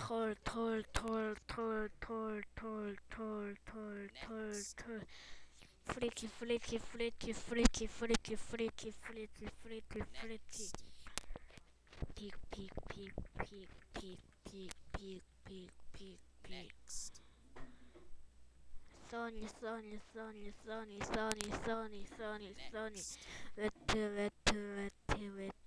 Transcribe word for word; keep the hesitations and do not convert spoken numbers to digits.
털, 털, 털, 털, 털, 털, 털, 털, 털, 털. 프리키, 프리키, 프리키, 프리키, 프리키, 프리키, 프리키, 프리키, 프리키. 픽, 픽, 픽, 픽, 픽, 픽, 픽, 픽, 픽, 픽. 써니, 써니, 써니, 써니, 써니, 써니, 써니, 써니. 웨트, 웨트, 웨트, 웨트.